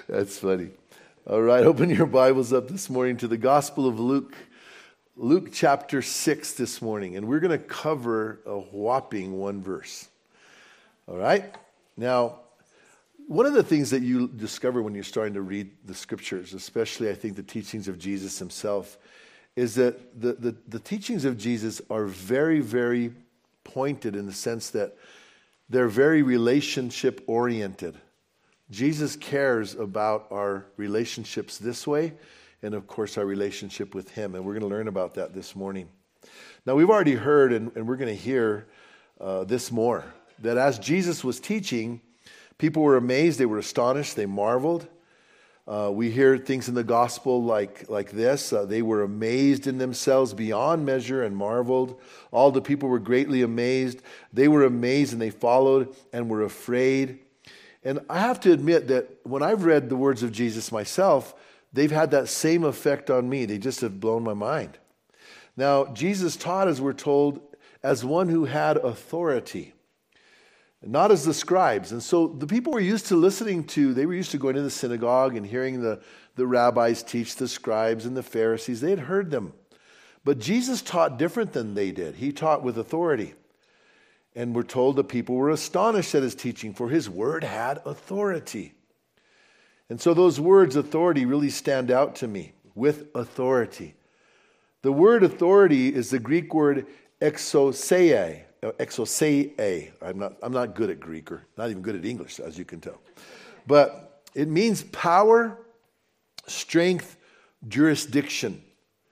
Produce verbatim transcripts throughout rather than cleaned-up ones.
That's funny. All right, open your Bibles up this morning to the Gospel of Luke, Luke chapter six this morning, and we're going to cover a whopping one verse. All right? Now, one of the things that you discover when you're starting to read the Scriptures, especially I think the teachings of Jesus himself, is that the, the, the teachings of Jesus are very, very pointed in the sense that they're very relationship-oriented. Jesus cares about our relationships this way, and of course our relationship with him, and we're going to learn about that this morning. Now we've already heard, and, and we're going to hear uh, this more, that as Jesus was teaching, people were amazed, they were astonished, they marveled. Uh, we hear things in the gospel like, like this, uh, they were amazed in themselves beyond measure and marveled. All the people were greatly amazed. They were amazed and they followed and were afraid. And I have to admit that when I've read the words of Jesus myself, they've had that same effect on me. They just have blown my mind. Now, Jesus taught, as we're told, as one who had authority, not as the scribes. And so the people were used to listening to, they were used to going to the synagogue and hearing the, the rabbis teach, the scribes and the Pharisees. They had heard them. But Jesus taught different than they did. He taught with authority. And we're told the people were astonished at his teaching, for his word had authority. And so those words, authority, really stand out to me, with authority. The word authority is the Greek word exousia, exousia. I'm not, I'm not good at Greek, or not even good at English, as you can tell. But it means power, strength, jurisdiction.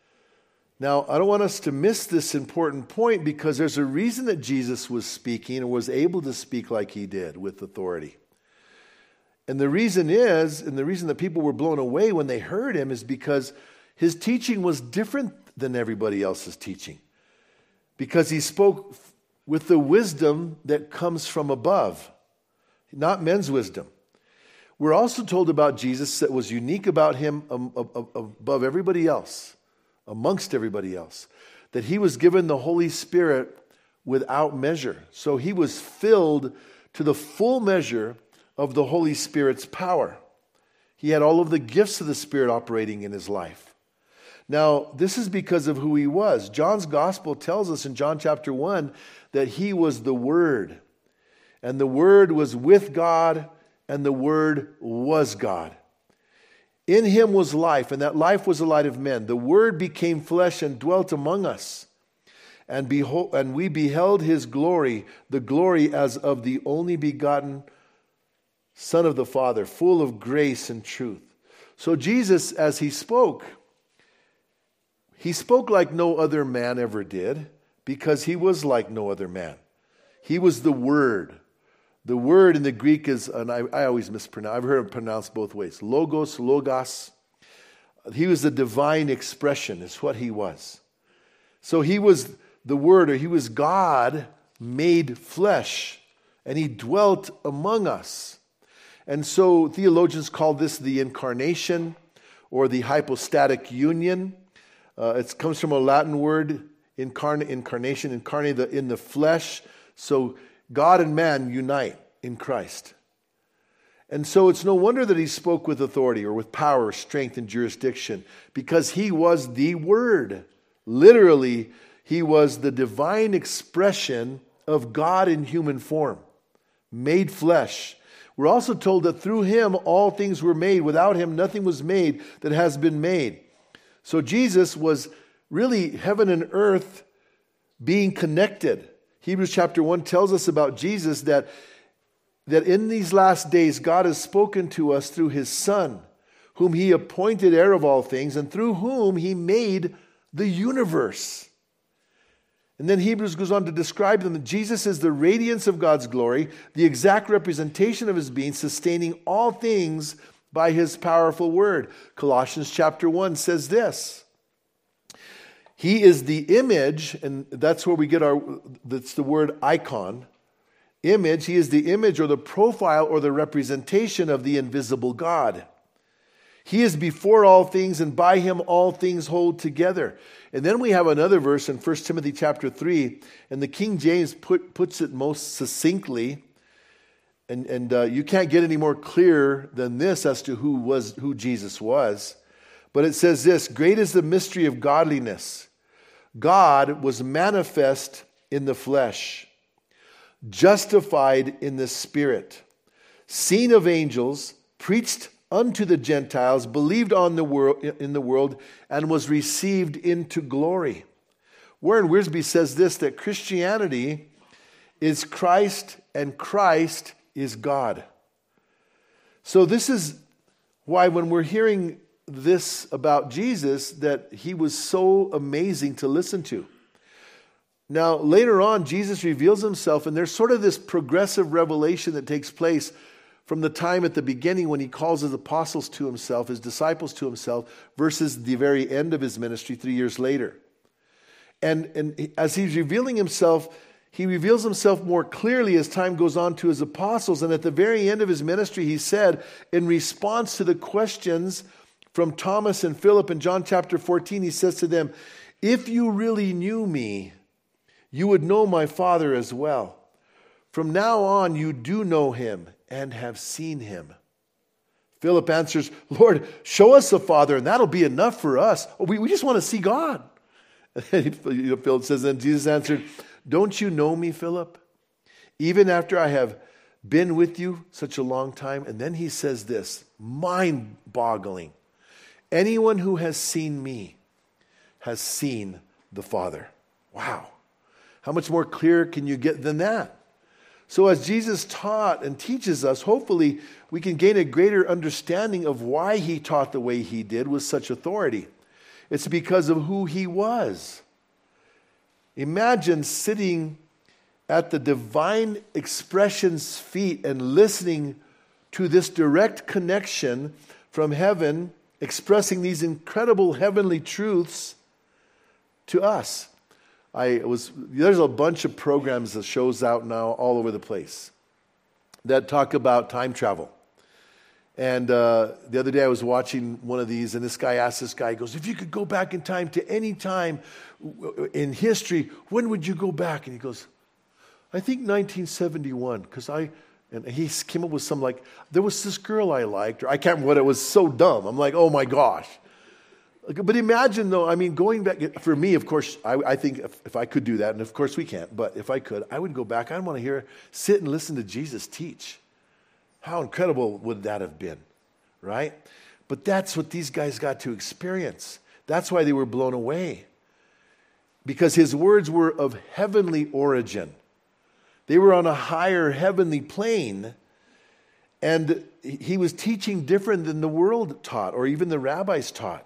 Now, I don't want us to miss this important point, because there's a reason that Jesus was speaking and was able to speak like he did with authority. And the reason is, and the reason that people were blown away when they heard him, is because his teaching was different than everybody else's teaching. Because he spoke with the wisdom that comes from above, not men's wisdom. We're also told about Jesus that was unique about him above everybody else. Amongst everybody else, that he was given the Holy Spirit without measure. So he was filled to the full measure of the Holy Spirit's power. He had all of the gifts of the Spirit operating in his life. Now, this is because of who he was. John's gospel tells us in John chapter one that he was the Word. And the Word was with God, and the Word was God. In him was life, and that life was the light of men. The Word became flesh and dwelt among us. And, behold, and we beheld his glory, the glory as of the only begotten Son of the Father, full of grace and truth. So Jesus, as he spoke, he spoke like no other man ever did, because he was like no other man. He was the Word. The word in the Greek is, and I, I always mispronounce, I've heard it pronounced both ways, logos, logos. He was the divine expression, is what he was. So he was the Word, or he was God made flesh, and he dwelt among us. And so theologians call this the incarnation, or the hypostatic union. Uh, it comes from a Latin word, incarn- incarnation, incarnate, the, in the flesh. So God and man unite in Christ. And so it's no wonder that he spoke with authority, or with power, strength, and jurisdiction, because he was the Word. Literally, he was the divine expression of God in human form, made flesh. We're also told that through him all things were made. Without him nothing was made that has been made. So Jesus was really heaven and earth being connected. Hebrews chapter one tells us about Jesus that, that in these last days God has spoken to us through his Son, whom he appointed heir of all things, and through whom he made the universe. And then Hebrews goes on to describe them that Jesus is the radiance of God's glory, the exact representation of his being, sustaining all things by his powerful word. Colossians chapter one says this. He is the image, and that's where we get our, that's the word icon, image. He is the image, or the profile, or the representation of the invisible God. He is before all things, and by him all things hold together. And then we have another verse in First Timothy chapter three, and the King James put, puts it most succinctly. And, and uh, you can't get any more clear than this as to who was who Jesus was. But it says this, great is the mystery of godliness. God was manifest in the flesh, justified in the spirit, seen of angels, preached unto the Gentiles, believed on the world in the world, and was received into glory. Warren Wiersbe says this, that Christianity is Christ and Christ is God. So this is why when we're hearing this about Jesus, that he was so amazing to listen to. Now, later on, Jesus reveals himself, and there's sort of this progressive revelation that takes place from the time at the beginning when he calls his apostles to himself, his disciples to himself, versus the very end of his ministry three years later. And, and as he's revealing himself, he reveals himself more clearly as time goes on to his apostles. And at the very end of his ministry, he said, in response to the questions from Thomas and Philip in John chapter fourteen, he says to them, if you really knew me, you would know my Father as well. From now on, you do know him and have seen him. Philip answers, Lord, show us the Father, and that'll be enough for us. We, we just want to see God. And Philip says, then Jesus answered, don't you know me, Philip? Even after I have been with you such a long time. And then he says this, mind-boggling. Anyone who has seen me has seen the Father. Wow. How much more clear can you get than that? So as Jesus taught and teaches us, hopefully we can gain a greater understanding of why he taught the way he did with such authority. It's because of who he was. Imagine sitting at the divine expression's feet and listening to this direct connection from heaven, expressing these incredible heavenly truths to us. I was there's a bunch of programs that shows out now all over the place that talk about time travel. And uh, the other day I was watching one of these, and this guy asked this guy, he goes, if you could go back in time to any time in history, when would you go back? And he goes, I think nineteen seventy-one, because I, and he came up with some like, there was this girl I liked, or I can't remember what it was, so dumb. I'm like, oh my gosh. But imagine though, I mean, going back, for me, of course, I, I think if, if I could do that, and of course we can't, but if I could, I would go back. I'd want to hear, sit and listen to Jesus teach. How incredible would that have been, right? But that's what these guys got to experience. That's why they were blown away. Because his words were of heavenly origin. They were on a higher heavenly plane. And he was teaching different than the world taught, or even the rabbis taught.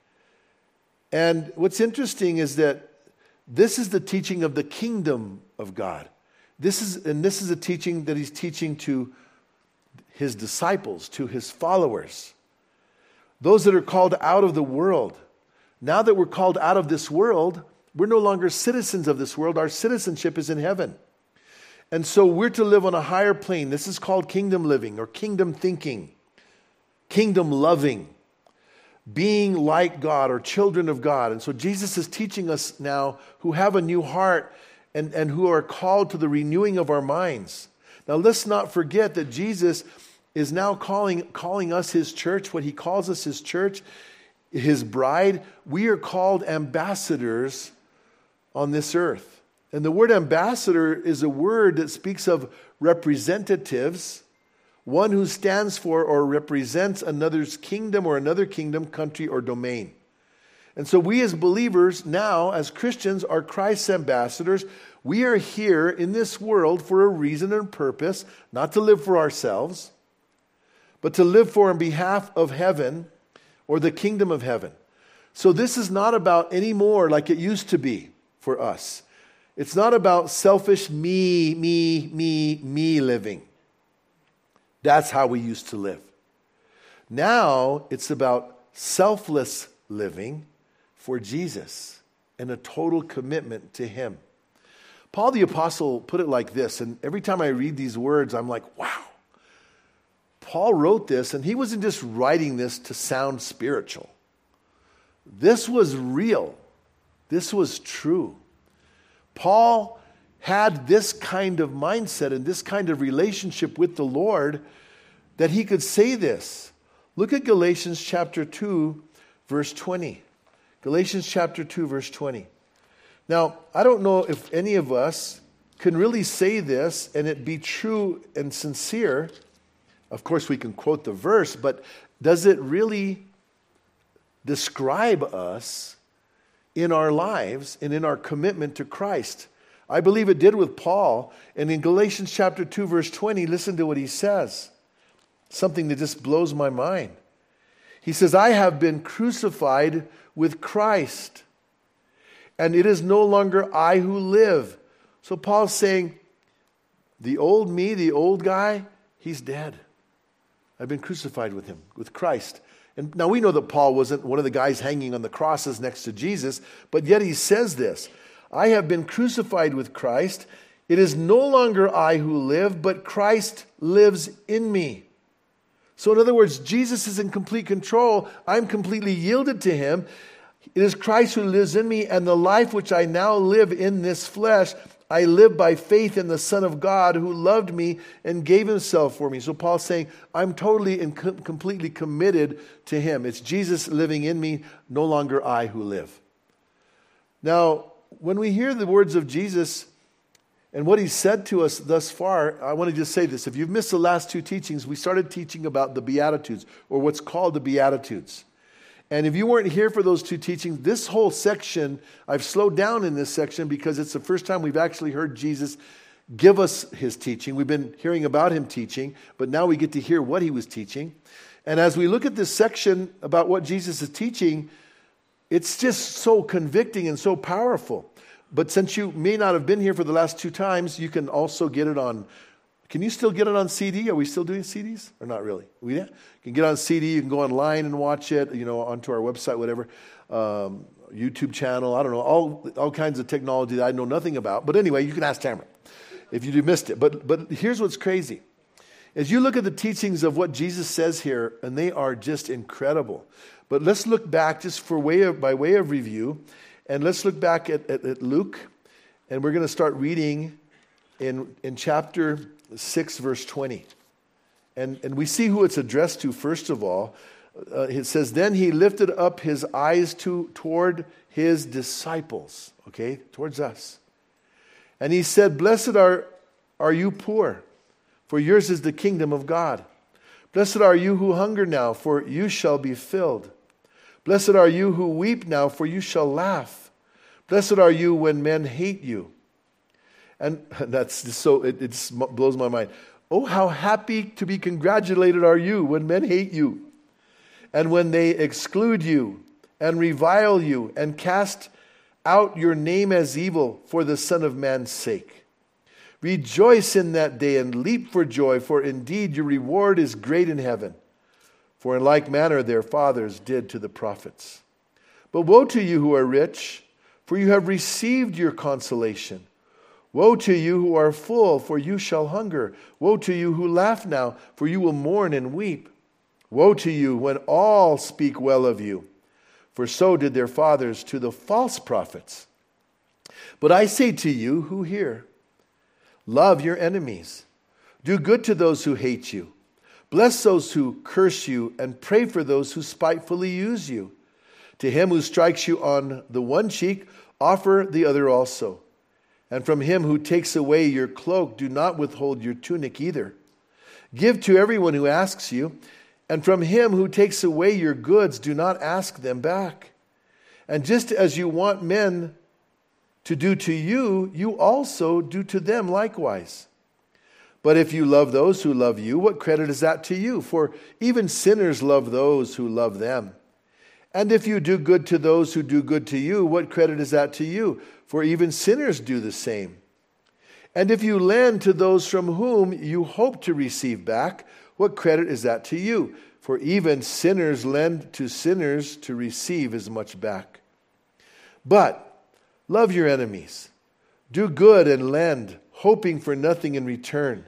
And what's interesting is that this is the teaching of the kingdom of God. This is, and this is a teaching that he's teaching to his disciples, to his followers, those that are called out of the world. Now that we're called out of this world, we're no longer citizens of this world. Our citizenship is in heaven. And so we're to live on a higher plane. This is called kingdom living or kingdom thinking, kingdom loving, being like God or children of God. And so Jesus is teaching us now who have a new heart and, and who are called to the renewing of our minds. Now let's not forget that Jesus is now calling, calling us his church, what he calls us his church, his bride. We are called ambassadors on this earth. And the word ambassador is a word that speaks of representatives, one who stands for or represents another's kingdom or another kingdom, country, or domain. And so we as believers now, as Christians, are Christ's ambassadors. We are here in this world for a reason and purpose, not to live for ourselves, but to live for on behalf of heaven or the kingdom of heaven. So this is not about any more like it used to be for us. It's not about selfish me, me, me, me living. That's how we used to live. Now it's about selfless living for Jesus and a total commitment to him. Paul the Apostle put it like this, and every time I read these words, I'm like, wow. Paul wrote this, and he wasn't just writing this to sound spiritual. This was real. This was true. Paul had this kind of mindset and this kind of relationship with the Lord that he could say this. Look at Galatians chapter two, verse twenty. Galatians chapter two, verse twenty. Now, I don't know if any of us can really say this and it be true and sincere. Of course, we can quote the verse, but does it really describe us in our lives and in our commitment to Christ? I believe it did with Paul. And in Galatians chapter two, verse twenty, listen to what he says. Something that just blows my mind. He says, I have been crucified with Christ, and it is no longer I who live. So Paul's saying, the old me, the old guy, he's dead. I've been crucified with him, with Christ. And now we know that Paul wasn't one of the guys hanging on the crosses next to Jesus, but yet he says this, I have been crucified with Christ. It is no longer I who live, but Christ lives in me. So in other words, Jesus is in complete control. I'm completely yielded to him. It is Christ who lives in me, and the life which I now live in this flesh, I live by faith in the Son of God who loved me and gave himself for me. So Paul's saying, I'm totally and com- completely committed to him. It's Jesus living in me, no longer I who live. Now, when we hear the words of Jesus and what he said to us thus far, I want to just say this. If you've missed the last two teachings, we started teaching about the Beatitudes, or what's called the Beatitudes. And if you weren't here for those two teachings, this whole section, I've slowed down in this section because it's the first time we've actually heard Jesus give us his teaching. We've been hearing about him teaching, but now we get to hear what he was teaching. And as we look at this section about what Jesus is teaching, it's just so convicting and so powerful. But since you may not have been here for the last two times, you can also get it on. Can you still get it on C D? Are we still doing C Ds? Or not really? We yeah? You can get it on C D. You can go online and watch it, you know, onto our website, whatever. Um, YouTube channel. I don't know. All all kinds of technology that I know nothing about. But anyway, you can ask Tamara if you missed it. But But here's what's crazy. As you look at the teachings of what Jesus says here, and they are just incredible. But let's look back just for way of, by way of review. And let's look back at, at, at Luke, and we're going to start reading in, in chapter six, verse twenty. And, and we see who it's addressed to, first of all. Uh, it says, then he lifted up his eyes to toward his disciples, okay, towards us. And he said, blessed are, are you poor, for yours is the kingdom of God. Blessed are you who hunger now, for you shall be filled. Blessed are you who weep now, for you shall laugh. Blessed are you when men hate you. And that's just so, it, it just blows my mind. Oh, how happy to be congratulated are you when men hate you, and when they exclude you, and revile you, and cast out your name as evil for the Son of Man's sake. Rejoice in that day and leap for joy, for indeed your reward is great in heaven. For in like manner their fathers did to the prophets. But woe to you who are rich, for you have received your consolation. Woe to you who are full, for you shall hunger. Woe to you who laugh now, for you will mourn and weep. Woe to you when all speak well of you, for so did their fathers to the false prophets. But I say to you who hear, love your enemies. Do good to those who hate you. Bless those who curse you, and pray for those who spitefully use you. To him who strikes you on the one cheek, offer the other also. And from him who takes away your cloak, do not withhold your tunic either. Give to everyone who asks you, and from him who takes away your goods, do not ask them back. And just as you want men to do to you, you also do to them likewise. But if you love those who love you, what credit is that to you? For even sinners love those who love them. And if you do good to those who do good to you, what credit is that to you? For even sinners do the same. And if you lend to those from whom you hope to receive back, what credit is that to you? For even sinners lend to sinners to receive as much back. But love your enemies. Do good and lend, hoping for nothing in return.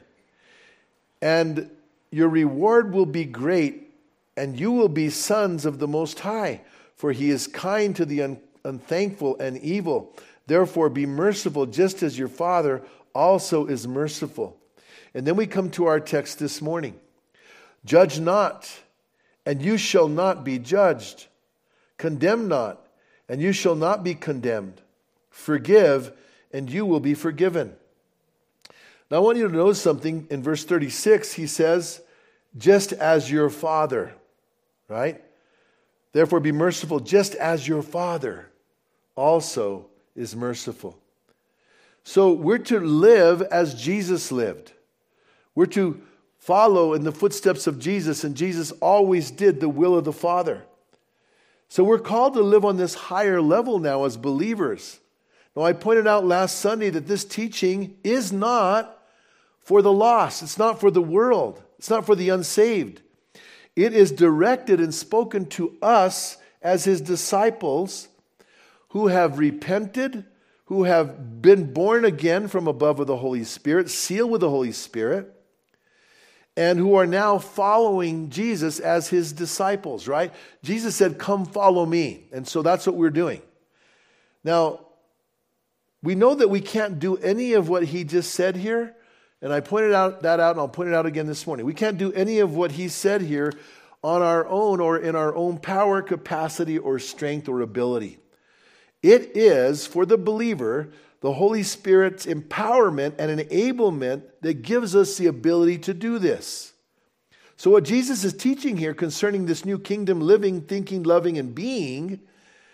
And your reward will be great, and you will be sons of the Most High, for he is kind to the un- unthankful and evil. Therefore be merciful, just as your Father also is merciful. And then we come to our text this morning. Judge not, and you shall not be judged. Condemn not, and you shall not be condemned. Forgive, and you will be forgiven. Now I want you to notice something. In verse thirty-six, he says, just as your Father, right? Therefore be merciful, just as your Father also is merciful. So we're to live as Jesus lived. We're to follow in the footsteps of Jesus, and Jesus always did the will of the Father. So we're called to live on this higher level now as believers. Now, I pointed out last Sunday that this teaching is not for the lost. It's not for the world. It's not for the unsaved. It is directed and spoken to us as his disciples who have repented, who have been born again from above with the Holy Spirit, sealed with the Holy Spirit, and who are now following Jesus as his disciples, right? Jesus said, come follow me. And so that's what we're doing. Now, we know that we can't do any of what he just said here. And I pointed out that out, and I'll point it out again this morning. We can't do any of what he said here on our own or in our own power, capacity, or strength or ability. It is, for the believer, the Holy Spirit's empowerment and enablement that gives us the ability to do this. So what Jesus is teaching here concerning this new kingdom living, thinking, loving, and being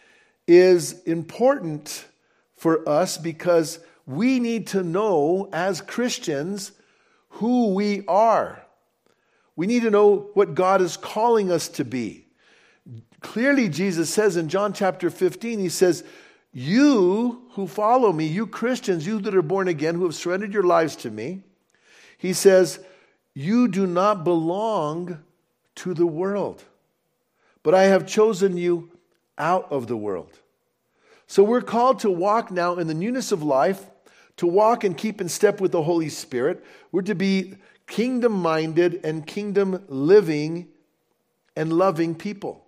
is important for us because we need to know as Christians who we are. We need to know what God is calling us to be. Clearly, Jesus says in John chapter fifteen, he says, you who follow me, you Christians, you that are born again, who have surrendered your lives to me, he says, you do not belong to the world, but I have chosen you out of the world. So we're called to walk now in the newness of life, to walk and keep in step with the Holy Spirit. We're to be kingdom-minded and kingdom-living and loving people.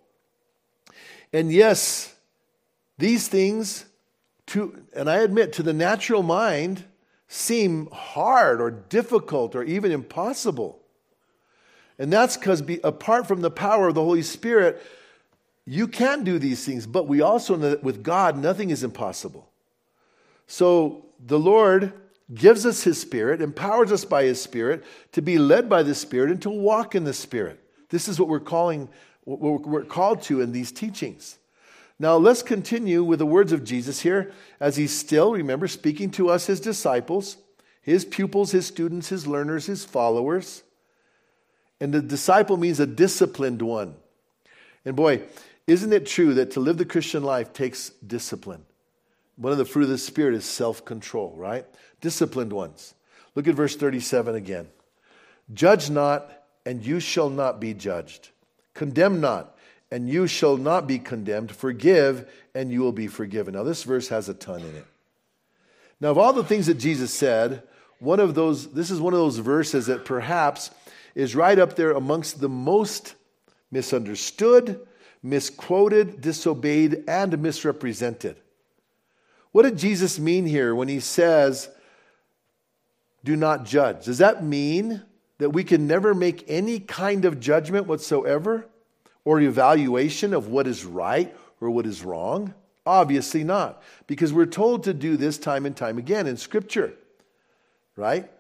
And yes, these things, to, and I admit, to the natural mind, seem hard or difficult or even impossible. And that's because apart from the power of the Holy Spirit, you can't do these things. But we also know that with God, nothing is impossible. So the Lord gives us his Spirit, empowers us by his Spirit to be led by the Spirit and to walk in the Spirit. This is what we're calling, what we're called to in these teachings. Now let's continue with the words of Jesus here as he's still, remember, speaking to us, his disciples, his pupils, his students, his learners, his followers. And the disciple means a disciplined one. And boy, isn't it true that to live the Christian life takes discipline? One of the fruit of the Spirit is self-control, right? Disciplined ones. Look at verse thirty-seven again. Judge not, and you shall not be judged. Condemn not, and you shall not be condemned. Forgive, and you will be forgiven. Now, this verse has a ton in it. Now, of all the things that Jesus said, one of those, this is one of those verses that perhaps is right up there amongst the most misunderstood, misquoted, disobeyed, and misrepresented. What did Jesus mean here when he says, do not judge? Does that mean that we can never make any kind of judgment whatsoever or evaluation of what is right or what is wrong? Obviously not, because we're told to do this time and time again in Scripture, right?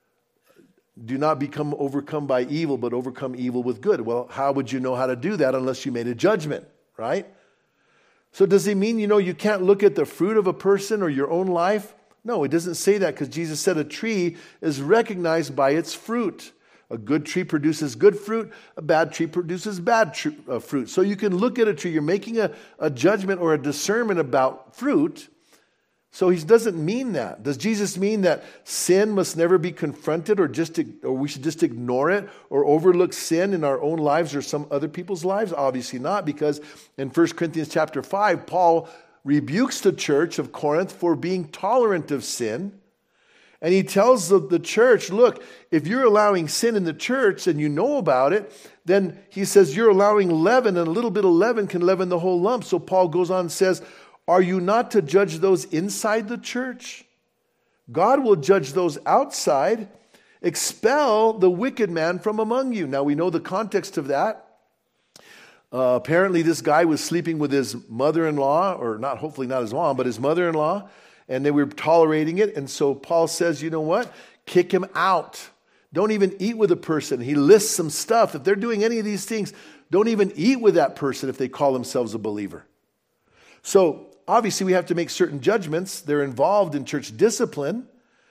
Do not become overcome by evil, but overcome evil with good. Well, how would you know how to do that unless you made a judgment, right? So does he mean, you know, you can't look at the fruit of a person or your own life? No, it doesn't say that, because Jesus said a tree is recognized by its fruit. A good tree produces good fruit. A bad tree produces bad tr- uh, fruit. So you can look at a tree. You're making a, a judgment or a discernment about fruit. So he doesn't mean that. Does Jesus mean that sin must never be confronted, or just or we should just ignore it or overlook sin in our own lives or some other people's lives? Obviously not, because in First Corinthians chapter five, Paul rebukes the church of Corinth for being tolerant of sin. And he tells the, the church, look, if you're allowing sin in the church and you know about it, then he says you're allowing leaven, and a little bit of leaven can leaven the whole lump. So Paul goes on and says, Are you not to judge those inside the church? God will judge those outside. Expel the wicked man from among you. Now we know the context of that. Uh, apparently this guy was sleeping with his mother-in-law, or not, hopefully not his mom, but his mother-in-law, and they were tolerating it. And so Paul says, you know what? Kick him out. Don't even eat with a person. He lists some stuff. If they're doing any of these things, don't even eat with that person if they call themselves a believer. So obviously we have to make certain judgments. They're involved in church discipline.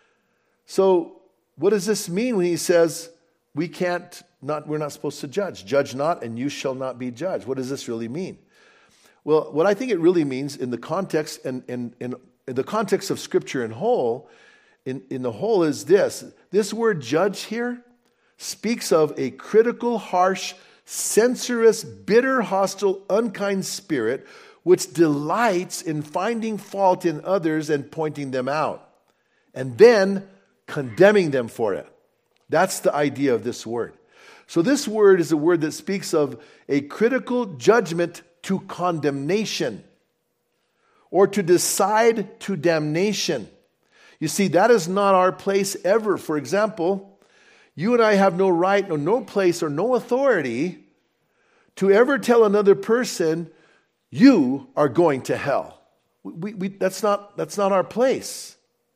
So what does this mean when he says we can't, not, we're not supposed to judge? Judge not, and you shall not be judged. What does this really mean? Well, what I think it really means in the context and in, in, in the context of Scripture in whole, in, in the whole is this. This word judge here speaks of a critical, harsh, censorious, bitter, hostile, unkind spirit which delights in finding fault in others and pointing them out, and then condemning them for it. That's the idea of this word. So this word is a word that speaks of a critical judgment to condemnation, or to decide to damnation. You see, that is not our place ever. For example, you and I have no right or no place or no authority to ever tell another person, you are going to hell. We, we, that's not, that's not our place.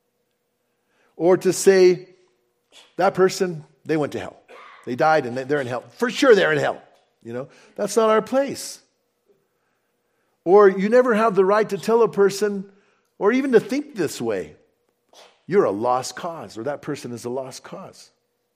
Or to say, that person, they went to hell. They died and they're in hell. For sure they're in hell. You know, that's not our place. Or you never have the right to tell a person, or even to think this way, you're a lost cause, or that person is a lost cause.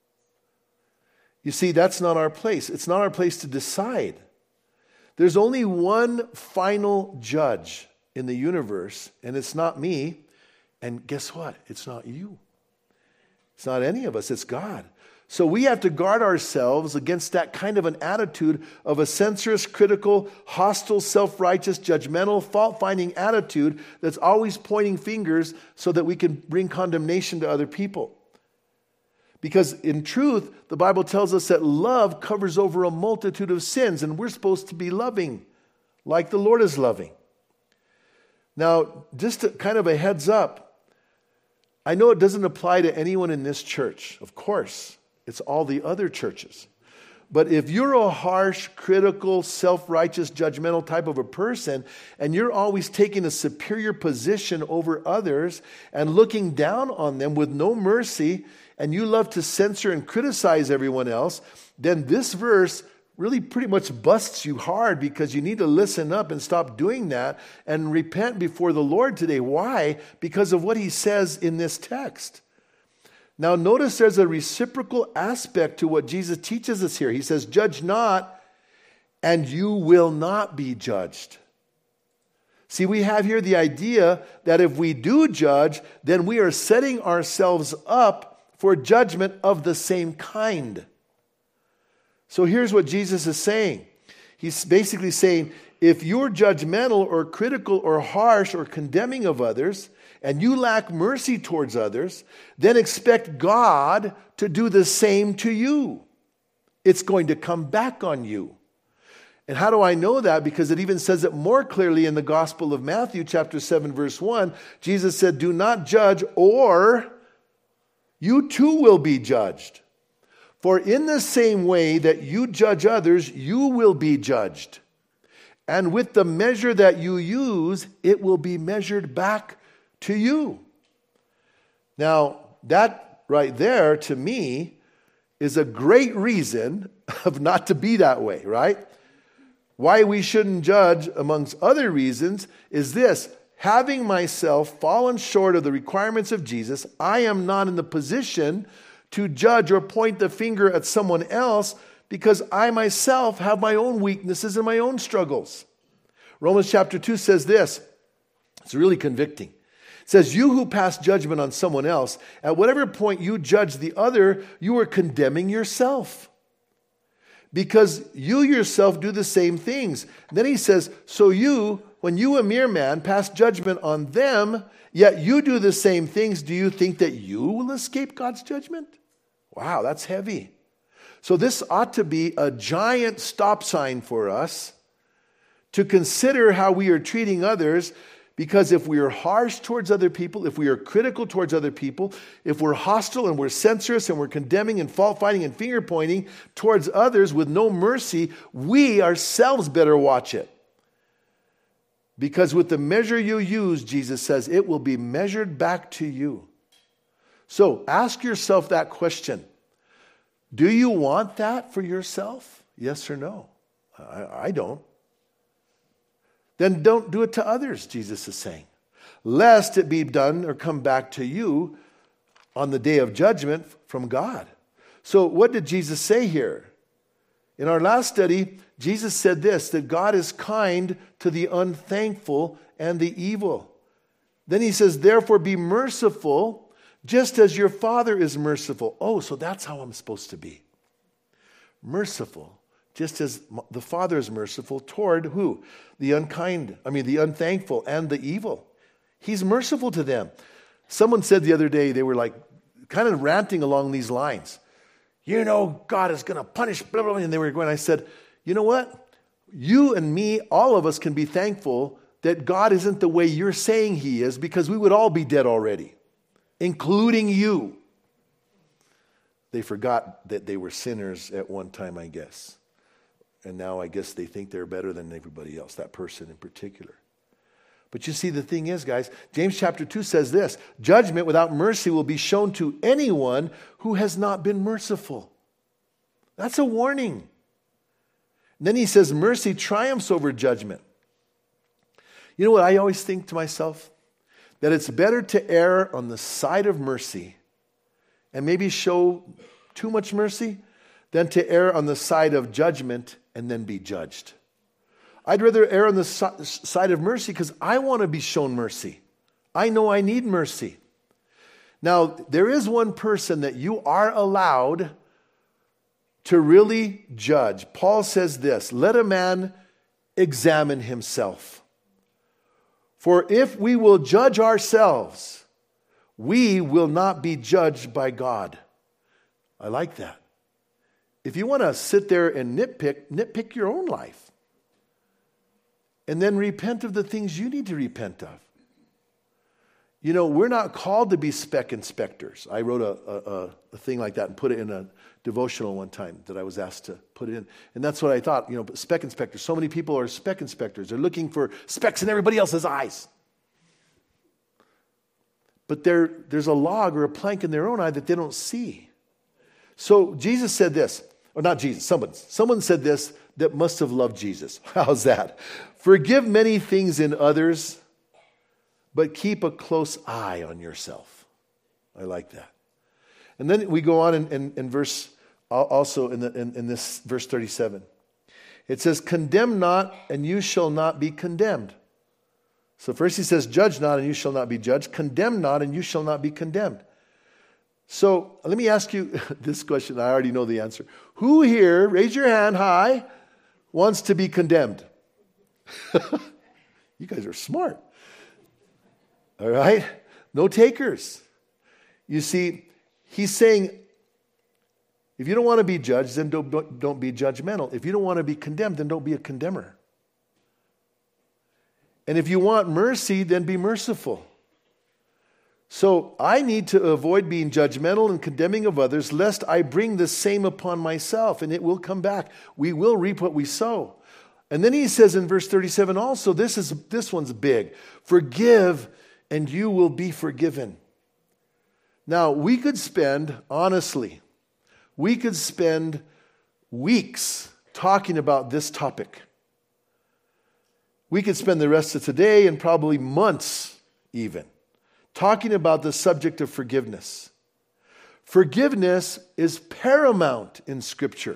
You see, that's not our place. It's not our place to decide. There's only one final judge in the universe, and it's not me. And guess what? It's not you. It's not any of us. It's God. So we have to guard ourselves against that kind of an attitude of a censorious, critical, hostile, self-righteous, judgmental, fault-finding attitude that's always pointing fingers so that we can bring condemnation to other people. Because in truth, the Bible tells us that love covers over a multitude of sins, and we're supposed to be loving like the Lord is loving. Now, just a, kind of a heads up, I know it doesn't apply to anyone in this church, of course. It's all the other churches. But if you're a harsh, critical, self-righteous, judgmental type of a person, and you're always taking a superior position over others and looking down on them with no mercy, and you love to censor and criticize everyone else, then this verse really pretty much busts you hard, because you need to listen up and stop doing that and repent before the Lord today. Why? Because of what he says in this text. Now notice there's a reciprocal aspect to what Jesus teaches us here. He says, judge not, and you will not be judged. See, we have here the idea that if we do judge, then we are setting ourselves up for judgment of the same kind. So here's what Jesus is saying. He's basically saying, if you're judgmental or critical or harsh or condemning of others, and you lack mercy towards others, then expect God to do the same to you. It's going to come back on you. And how do I know that? Because it even says it more clearly in the Gospel of Matthew, chapter seven, verse one. Jesus said, do not judge, or you too will be judged. For in the same way that you judge others, you will be judged. And with the measure that you use, it will be measured back to you. Now, that right there, to me, is a great reason of not to be that way, right? Why we shouldn't judge, amongst other reasons, is this. Having myself fallen short of the requirements of Jesus, I am not in the position to judge or point the finger at someone else, because I myself have my own weaknesses and my own struggles. Romans chapter two says this. It's really convicting. It says, you who pass judgment on someone else, at whatever point you judge the other, you are condemning yourself, because you yourself do the same things. And then he says, so you, when you, a mere man, pass judgment on them, yet you do the same things, do you think that you will escape God's judgment? Wow, that's heavy. So this ought to be a giant stop sign for us to consider how we are treating others, Because if we are harsh towards other people, if we are critical towards other people, if we're hostile and we're censorious and we're condemning and fault-finding and finger-pointing towards others with no mercy, we ourselves better watch it. Because with the measure you use, Jesus says, it will be measured back to you. So ask yourself that question. Do you want that for yourself? Yes or no? I, I don't. Then don't do it to others, Jesus is saying. Lest it be done or come back to you on the day of judgment from God. So what did Jesus say here? In our last study, Jesus said this, that God is kind to the unthankful and the evil. Then he says, therefore be merciful, just as your Father is merciful. Oh, so that's how I'm supposed to be. Merciful. Just as the Father is merciful toward who? The unkind, I mean the unthankful and the evil. He's merciful to them. Someone said the other day, they were like kind of ranting along these lines. You know, God is going to punish, blah, blah, blah. And they were going, I said, you know what? You and me, all of us can be thankful that God isn't the way you're saying he is, because we would all be dead already, including you. They forgot that they were sinners at one time, I guess. And now I guess they think they're better than everybody else, that person in particular. But you see, the thing is, guys, James chapter two says this, judgment without mercy will be shown to anyone who has not been merciful. That's a warning. And then he says mercy triumphs over judgment. You know what I always think to myself? That it's better to err on the side of mercy and maybe show too much mercy than to err on the side of judgment and then be judged. I'd rather err on the so- side of mercy because I want to be shown mercy. I know I need mercy. Now, there is one person that you are allowed to really judge. Paul says this, let a man examine himself. For if we will judge ourselves, we will not be judged by God. I like that. If you want to sit there and nitpick, nitpick your own life. And then repent of the things you need to repent of. You know, we're not called to be spec inspectors. I wrote a, a, a thing like that and put it in a devotional one time that I was asked to put it in. And that's what I thought, you know, spec inspectors. So many people are spec inspectors. They're looking for specks in everybody else's eyes. But there, there's a log or a plank in their own eye that they don't see. So Jesus said this, or not Jesus, someone, someone said this that must have loved Jesus. How's that? Forgive many things in others, but keep a close eye on yourself. I like that. And then we go on in, in, in verse, also in, the, in, in this verse thirty-seven. It says, condemn not, and you shall not be condemned. So first he says, judge not, and you shall not be judged. Condemn not, and you shall not be condemned. So let me ask you this question. I already know the answer. Who here, raise your hand high, wants to be condemned? You guys are smart. All right? No takers. You see, he's saying, if you don't want to be judged, then don't, don't, don't be judgmental. If you don't want to be condemned, then don't be a condemner. And if you want mercy, then be merciful. So I need to avoid being judgmental and condemning of others, lest I bring the same upon myself, and it will come back. We will reap what we sow. And then he says in verse thirty-seven also, this is this one's big. Forgive, and you will be forgiven. Now, we could spend, honestly, we could spend weeks talking about this topic. We could spend the rest of today and probably months even talking about the subject of forgiveness. Forgiveness is paramount in Scripture.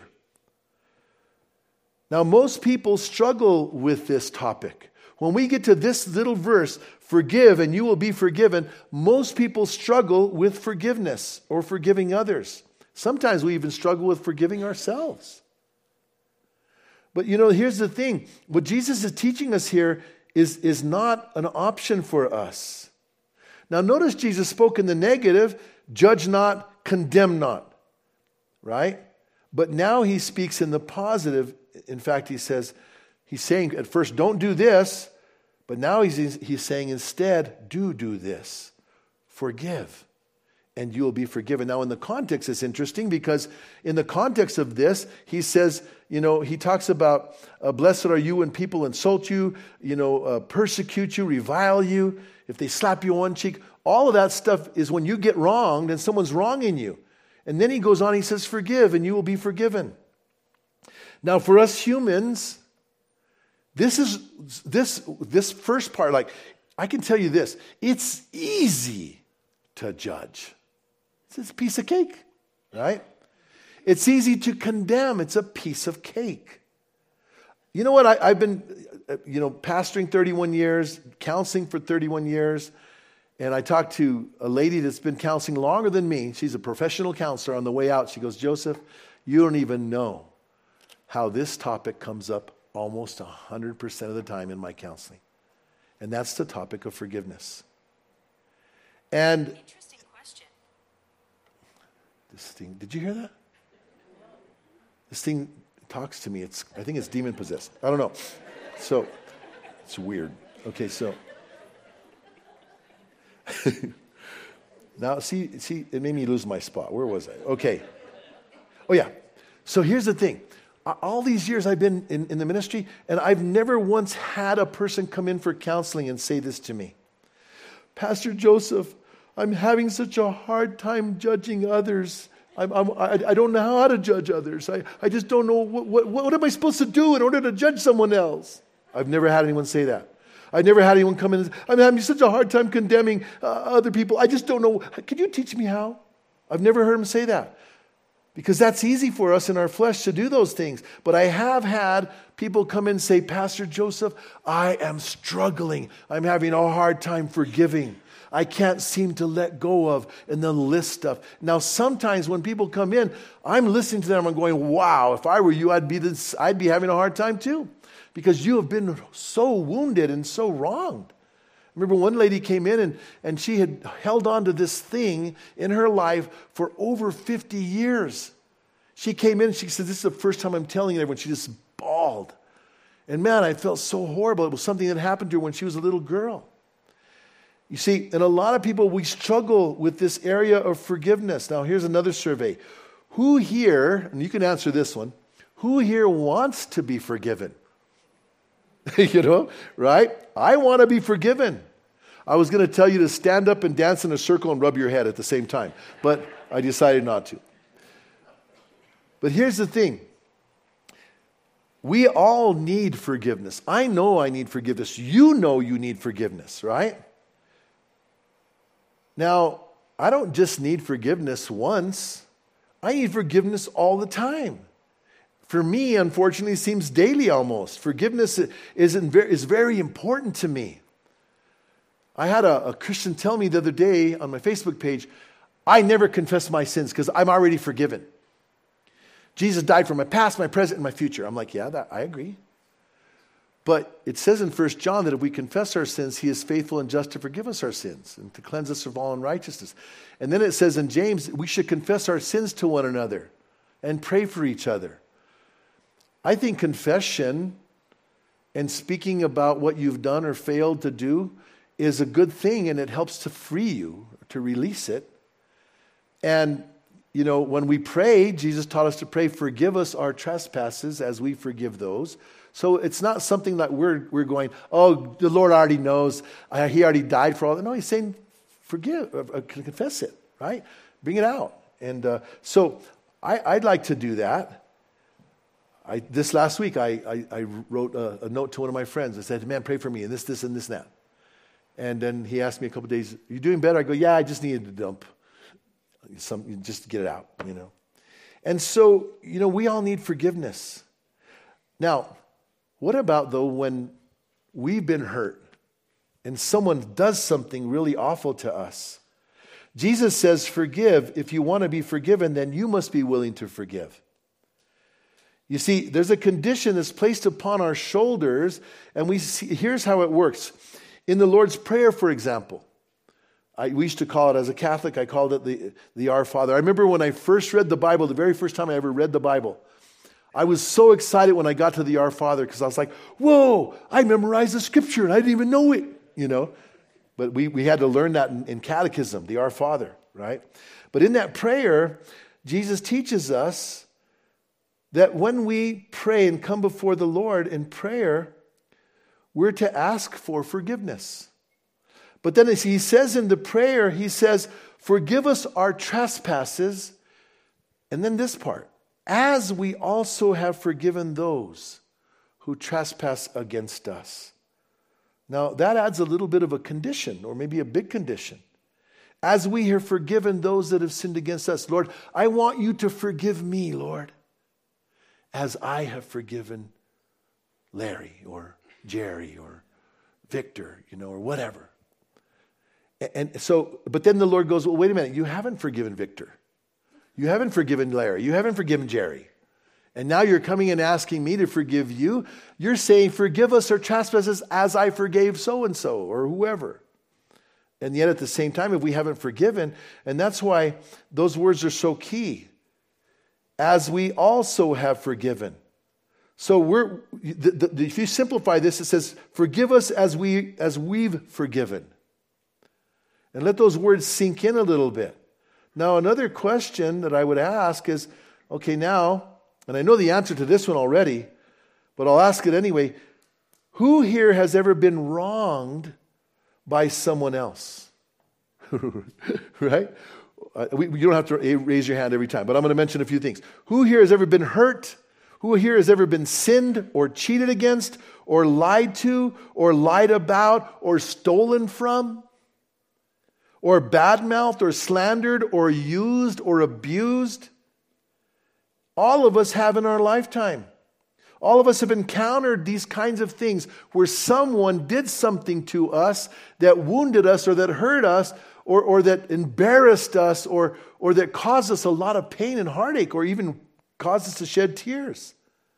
Now, most people struggle with this topic. When we get to this little verse, forgive and you will be forgiven, most people struggle with forgiveness or forgiving others. Sometimes we even struggle with forgiving ourselves. But you know, here's the thing. What Jesus is teaching us here is, is not an option for us. Now, notice Jesus spoke in the negative, judge not, condemn not, right? But now he speaks in the positive. In fact, he says, he's saying at first, don't do this, but But now he's, he's saying instead, do do this. Forgive, and you will be forgiven. Now in the context, it's interesting because in the context of this, he says, you know, he talks about, uh, blessed are you when people insult you, you know, uh, persecute you, revile you, if they slap you on one cheek. All of that stuff is when you get wronged and someone's wronging you. And then he goes on, he says, forgive, and you will be forgiven. Now for us humans, this is this this first part, like, I can tell you this, it's easy to judge. It's a piece of cake, right? It's easy to condemn. It's a piece of cake. You know what? I, I've been, you know, pastoring thirty-one years, counseling for thirty-one years, and I talked to a lady that's been counseling longer than me. She's a professional counselor. On the way out, she goes, Joseph, you don't even know how this topic comes up almost one hundred percent of the time in my counseling. And that's the topic of forgiveness. And interesting question. This thing, did you hear that? This thing talks to me. It's I think it's demon possessed. I don't know. So it's weird. Okay, so now see see it made me lose my spot. Where was I? Okay. Oh yeah. So here's the thing. All these years I've been in, in the ministry, and I've never once had a person come in for counseling and say this to me. Pastor Joseph, I'm having such a hard time judging others. I'm, I'm, I, I don't know how to judge others. I, I just don't know, what, what, what am I supposed to do in order to judge someone else? I've never had anyone say that. I've never had anyone come in and say, I'm having such a hard time condemning uh, other people. I just don't know. Can you teach me how? I've never heard him say that. Because that's easy for us in our flesh to do those things. But I have had people come in and say, Pastor Joseph, I am struggling. I'm having a hard time forgiving. I can't seem to let go of, and then list stuff. Now, sometimes when people come in, I'm listening to them, I'm going, wow, if I were you, I'd be this, I'd be having a hard time too. Because you have been so wounded and so wronged. I remember one lady came in and, and she had held on to this thing in her life for over fifty years. She came in and she said, this is the first time I'm telling everyone. She just bawled. And man, I felt so horrible. It was something that happened to her when she was a little girl. You see, and a lot of people, we struggle with this area of forgiveness. Now, here's another survey. Who here, and you can answer this one, who here wants to be forgiven? You know, right? I want to be forgiven. I was going to tell you to stand up and dance in a circle and rub your head at the same time, but I decided not to. But here's the thing. We all need forgiveness. I know I need forgiveness. You know you need forgiveness, right? Now, I don't just need forgiveness once. I need forgiveness all the time. For me, unfortunately, it seems daily almost. Forgiveness isn't very, is very important to me. I had a, a Christian tell me the other day on my Facebook page, I never confess my sins because I'm already forgiven. Jesus died for my past, my present, and my future. I'm like, yeah, that, I agree. But it says in First John that if we confess our sins, he is faithful and just to forgive us our sins and to cleanse us of all unrighteousness. And then it says in James, we should confess our sins to one another and pray for each other. I think confession and speaking about what you've done or failed to do is a good thing, and it helps to free you, to release it. And, you know, when we pray, Jesus taught us to pray, forgive us our trespasses as we forgive those. So it's not something that we're we're going, oh, the Lord already knows. Uh, he already died for all that. No, he's saying forgive, uh, confess it, right? Bring it out. And uh, so I, I'd like to do that. I, this last week, I, I, I wrote a, a note to one of my friends. I said, man, pray for me, and this, this, and this, and that. And then he asked me a couple of days, are you doing better? I go, yeah, I just needed to dump. Some, just get it out, you know. And so, you know, we all need forgiveness. Now, what about, though, when we've been hurt and someone does something really awful to us? Jesus says, forgive. If you want to be forgiven, then you must be willing to forgive. You see, there's a condition that's placed upon our shoulders, and we see, here's how it works. In the Lord's Prayer, for example, I, we used to call it, as a Catholic, I called it the, the Our Father. I remember when I first read the Bible, the very first time I ever read the Bible, I was so excited when I got to the Our Father because I was like, whoa, I memorized the scripture and I didn't even know it, you know. But we, we had to learn that in, in catechism, the Our Father, right? But in that prayer, Jesus teaches us that when we pray and come before the Lord in prayer, we're to ask for forgiveness. But then as he says in the prayer, he says, forgive us our trespasses. And then this part, as we also have forgiven those who trespass against us. Now that adds a little bit of a condition, or maybe a big condition. As we have forgiven those that have sinned against us. Lord, I want you to forgive me, Lord, as I have forgiven Larry or Jerry or Victor, you know, or whatever. And so, but then the Lord goes, well, wait a minute, you haven't forgiven Victor. You haven't forgiven Larry. You haven't forgiven Jerry. And now you're coming and asking me to forgive you. You're saying, forgive us our trespasses as I forgave so-and-so or whoever. And yet at the same time, if we haven't forgiven, and that's why those words are so key. As we also have forgiven. So we're, the, the, if you simplify this, it says, forgive us as, we, as we've forgiven. And let those words sink in a little bit. Now, another question that I would ask is, okay, now, and I know the answer to this one already, but I'll ask it anyway. Who here has ever been wronged by someone else? Right? Uh, we, you don't have to raise your hand every time, but I'm going to mention a few things. Who here has ever been hurt? Who here has ever been sinned or cheated against or lied to or lied about or stolen from? Or badmouthed or slandered or used or abused? All of us have in our lifetime. All of us have encountered these kinds of things where someone did something to us that wounded us or that hurt us or, or that embarrassed us or, or that caused us a lot of pain and heartache or even caused us to shed tears.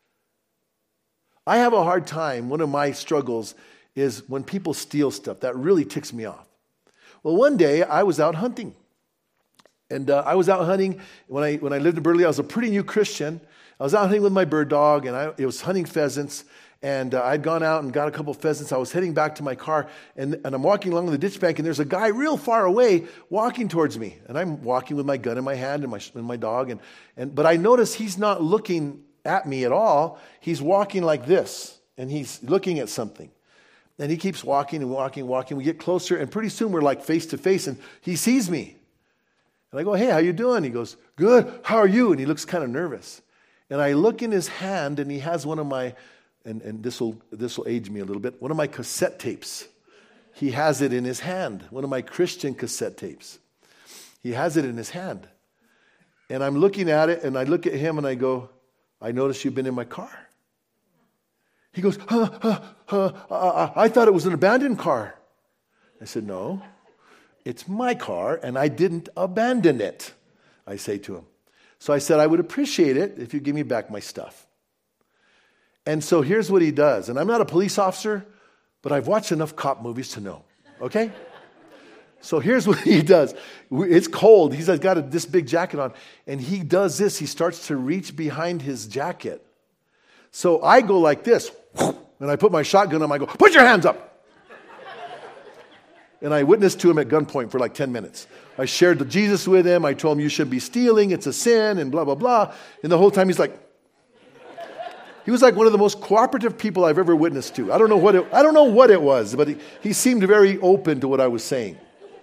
I have a hard time. One of my struggles is when people steal stuff. That really ticks me off. Well, one day I was out hunting. And uh, I was out hunting when I when I lived in Burley. I was a pretty new Christian. I was out hunting with my bird dog, and I it was hunting pheasants. And uh, I'd gone out and got a couple of pheasants. I was heading back to my car, and, and I'm walking along the ditch bank, and there's a guy real far away walking towards me. And I'm walking with my gun in my hand and my and my dog. And, and but I notice he's not looking at me at all. He's walking like this, and he's looking at something. And he keeps walking and walking and walking. We get closer, and pretty soon we're like face to face, and he sees me. And I go, hey, how you doing? He goes, good, how are you? And he looks kind of nervous. And I look in his hand, and he has one of my, and, and this will this will age me a little bit, one of my cassette tapes. He has it in his hand, one of my Christian cassette tapes. He has it in his hand. And I'm looking at it, and I look at him, and I go, I noticed you've been in my car. He goes, huh, huh, huh, uh, I thought it was an abandoned car. I said, no, it's my car, and I didn't abandon it, I say to him. So I said, I would appreciate it if you give me back my stuff. And so here's what he does. And I'm not a police officer, but I've watched enough cop movies to know, okay? So here's what he does. It's cold. He's got a, this big jacket on, and he does this. He starts to reach behind his jacket. So I go like this, and I put my shotgun on him. I go, put your hands up. And I witnessed to him at gunpoint for like ten minutes. I shared the Jesus with him. I told him you should be stealing. It's a sin and blah, blah, blah. And the whole time he's like, he was like one of the most cooperative people I've ever witnessed to. I don't know what it, I don't know what it was, but he, he seemed very open to what I was saying.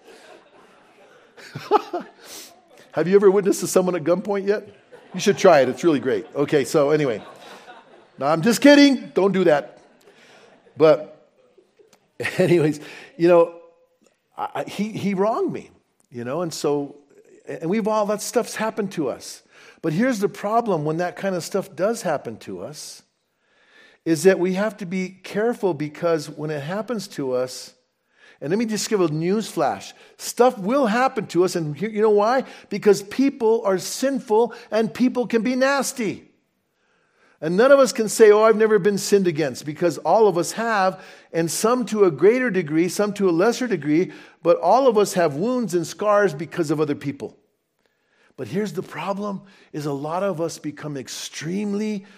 Have you ever witnessed to someone at gunpoint yet? You should try it. It's really great. Okay, so anyway. No, I'm just kidding. Don't do that. But anyways, you know, I, he he wronged me, you know, and so, and we've all, that stuff's happened to us. But here's the problem when that kind of stuff does happen to us, is that we have to be careful because when it happens to us, and let me just give a news flash, stuff will happen to us, and you know why? Because people are sinful and people can be nasty. And none of us can say, oh, I've never been sinned against, because all of us have, and some to a greater degree, some to a lesser degree, but all of us have wounds and scars because of other people. But here's the problem, is a lot of us become extremely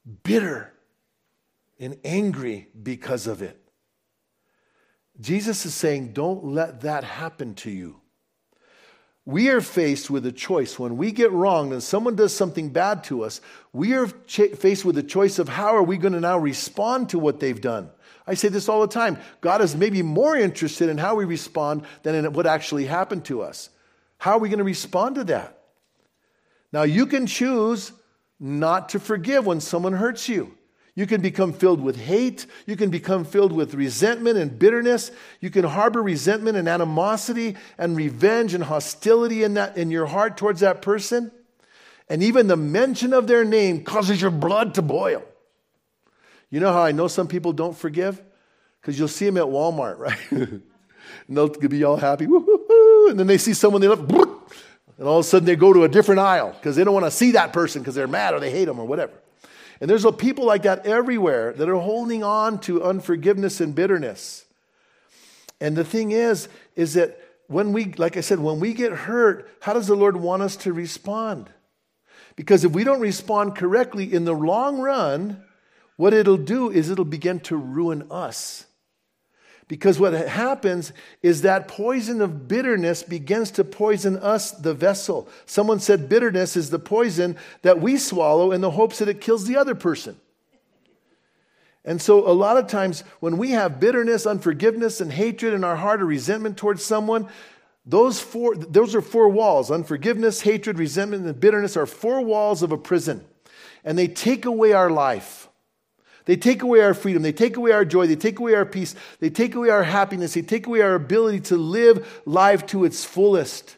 bitter and angry because of it. Jesus is saying, don't let that happen to you. We are faced with a choice. When we get wronged and someone does something bad to us, we are ch- faced with a choice of how are we going to now respond to what they've done. I say this all the time. God is maybe more interested in how we respond than in what actually happened to us. How are we going to respond to that? Now, you can choose not to forgive when someone hurts you. You can become filled with hate. You can become filled with resentment and bitterness. You can harbor resentment and animosity and revenge and hostility in that in your heart towards that person. And even the mention of their name causes your blood to boil. You know how I know some people don't forgive? Because you'll see them at Walmart, right? And they'll be all happy. Woo-hoo-hoo. And then they see someone they love. And all of a sudden they go to a different aisle because they don't want to see that person because they're mad or they hate them or whatever. And there's people like that everywhere that are holding on to unforgiveness and bitterness. And the thing is, is that when we, like I said, when we get hurt, how does the Lord want us to respond? Because if we don't respond correctly in the long run, what it'll do is it'll begin to ruin us. Because what happens is that poison of bitterness begins to poison us, the vessel. Someone said bitterness is the poison that we swallow in the hopes that it kills the other person. And so a lot of times when we have bitterness, unforgiveness, and hatred in our heart or resentment towards someone, those four, those are four walls. Unforgiveness, hatred, resentment, and bitterness are four walls of a prison. And they take away our life. They take away our freedom. They take away our joy. They take away our peace. They take away our happiness. They take away our ability to live life to its fullest.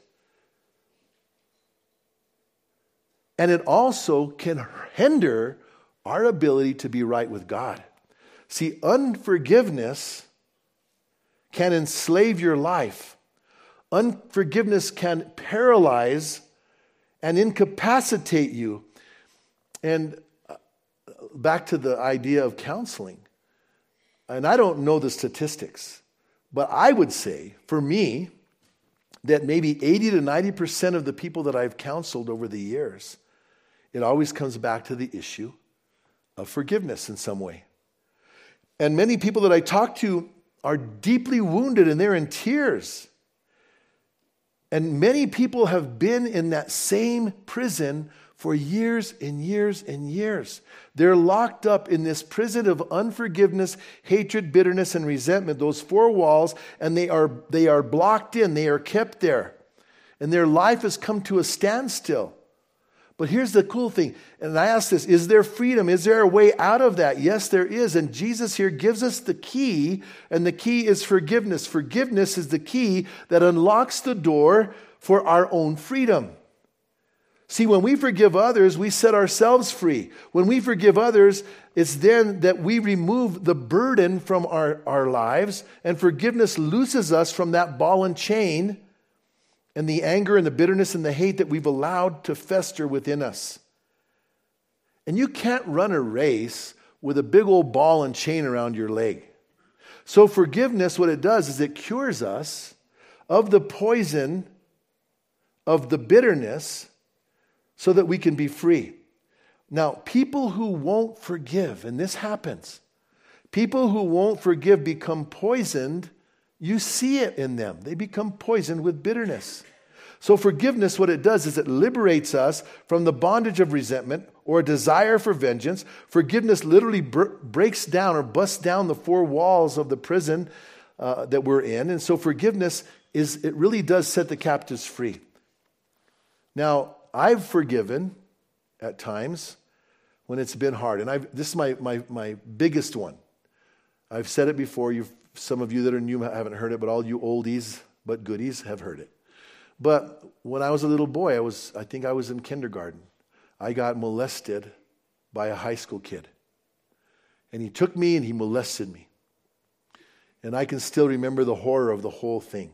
And it also can hinder our ability to be right with God. See, unforgiveness can enslave your life. Unforgiveness can paralyze and incapacitate you. And back to the idea of counseling. And I don't know the statistics, but I would say, for me, that maybe eighty to ninety percent of the people that I've counseled over the years, it always comes back to the issue of forgiveness in some way. And many people that I talk to are deeply wounded and they're in tears. And many people have been in that same prison for years and years and years. They're locked up in this prison of unforgiveness, hatred, bitterness, and resentment, those four walls, and they are, they are blocked in, they are kept there. And their life has come to a standstill. But here's the cool thing, and I ask this, is there freedom? Is there a way out of that? Yes, there is, and Jesus here gives us the key, and the key is forgiveness. Forgiveness is the key that unlocks the door for our own freedom. See, when we forgive others, we set ourselves free. When we forgive others, it's then that we remove the burden from our, our lives, and forgiveness looses us from that ball and chain and the anger and the bitterness and the hate that we've allowed to fester within us. And you can't run a race with a big old ball and chain around your leg. So forgiveness, what it does is it cures us of the poison of the bitterness so that we can be free. Now, people who won't forgive, and this happens, people who won't forgive become poisoned. You see it in them. They become poisoned with bitterness. So forgiveness, what it does is it liberates us from the bondage of resentment or a desire for vengeance. Forgiveness literally br- breaks down or busts down the four walls of the prison uh, that we're in. And so forgiveness is, it really does set the captives free. Now, I've forgiven at times when it's been hard. And I've, this is my, my, my biggest one. I've said it before. You've, some of you that are new haven't heard it, but all you oldies but goodies have heard it. But when I was a little boy, I was I think I was in kindergarten. I got molested by a high school kid. And he took me and he molested me. And I can still remember the horror of the whole thing.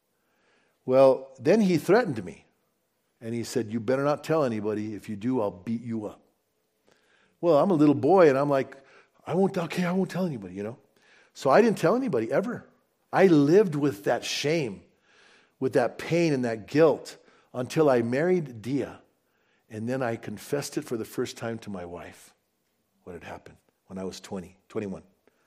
Well, then he threatened me. And he said, you better not tell anybody. If you do, I'll beat you up. Well, I'm a little boy, and I'm like, I won't, okay, I won't tell anybody, you know. So I didn't tell anybody ever. I lived with that shame, with that pain and that guilt until I married Dia. And then I confessed it for the first time to my wife, what had happened when I was twenty, twenty-one.